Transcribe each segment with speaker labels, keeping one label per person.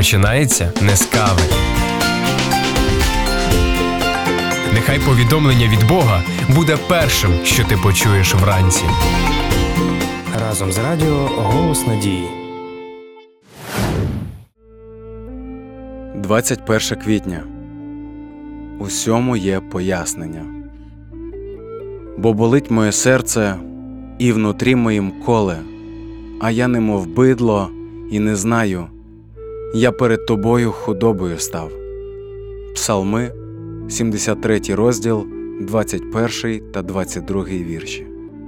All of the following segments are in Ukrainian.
Speaker 1: починається не з кави. Нехай повідомлення від Бога буде першим, що ти почуєш вранці.
Speaker 2: Разом з радіо «Голос надії».
Speaker 3: 21 квітня. Усьому є пояснення. Бо болить моє серце, і внутрі моїм коле, а я немов бидло, і не знаю, я перед тобою худобою став. Псалми, 73 розділ, 21 та 22 вірші.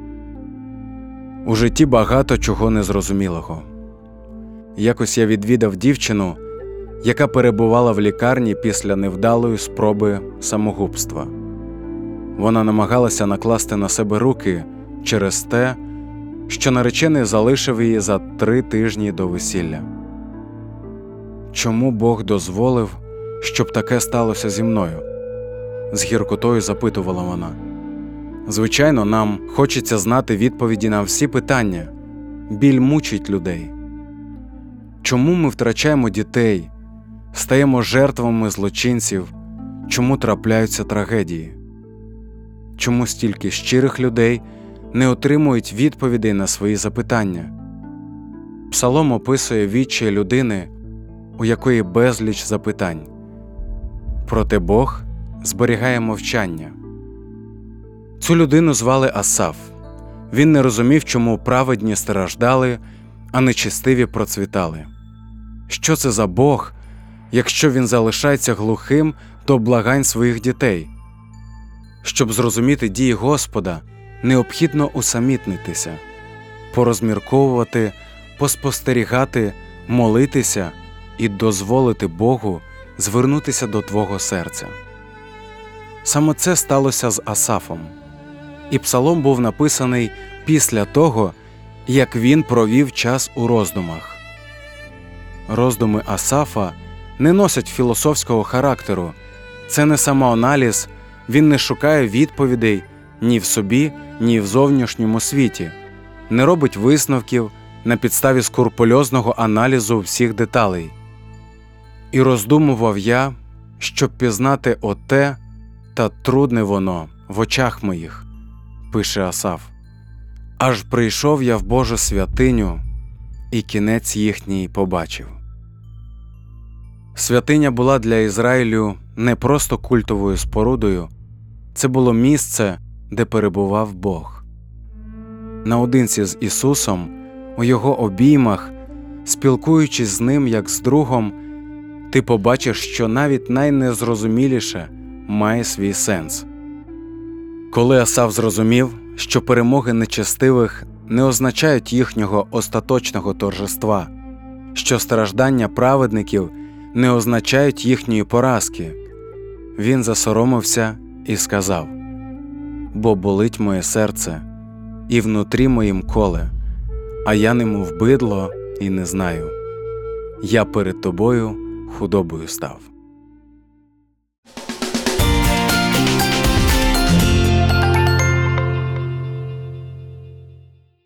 Speaker 3: У житті багато чого незрозумілого. Якось я відвідав дівчину, яка перебувала в лікарні після невдалої спроби самогубства. Вона намагалася накласти на себе руки через те, що наречений залишив її за 3 тижні до весілля. Чому Бог дозволив, щоб таке сталося зі мною? З гіркотою запитувала вона. Звичайно, нам хочеться знати відповіді на всі питання. Біль мучить людей. Чому ми втрачаємо дітей, стаємо жертвами злочинців, чому трапляються трагедії? Чому стільки щирих людей не отримують відповідей на свої запитання? Псалом описує відчай людини, у якої безліч запитань. Проте Бог зберігає мовчання. Цю людину звали Асаф. Він не розумів, чому праведні страждали, а нечестиві процвітали. Що це за Бог, якщо він залишається глухим до благань своїх дітей? Щоб зрозуміти дії Господа, необхідно усамітнитися, порозмірковувати, поспостерігати, молитися і дозволити Богу звернутися до твого серця. Саме це сталося з Асафом. І псалом був написаний після того, як він провів час у роздумах. Роздуми Асафа не носять філософського характеру, це не самоаналіз, він не шукає відповідей ні в собі, ні в зовнішньому світі, не робить висновків на підставі скрупульозного аналізу всіх деталей. «І роздумував я, щоб пізнати оте, та трудне воно в очах моїх», – пише Асаф. «Аж прийшов я в Божу святиню, і кінець їхній побачив». Святиня була для Ізраїлю не просто культовою спорудою, це було місце, де перебував Бог. Наодинці з Ісусом, у Його обіймах, спілкуючись з Ним як з другом, ти побачиш, що навіть найнезрозуміліше має свій сенс. Коли Асаф зрозумів, що перемоги нечестивих не означають їхнього остаточного торжества, що страждання праведників не означають їхньої поразки, він засоромився і сказав: «Бо болить моє серце, і внутрі моїм коле, а я немов бидло і не знаю. Я перед тобою худобою став».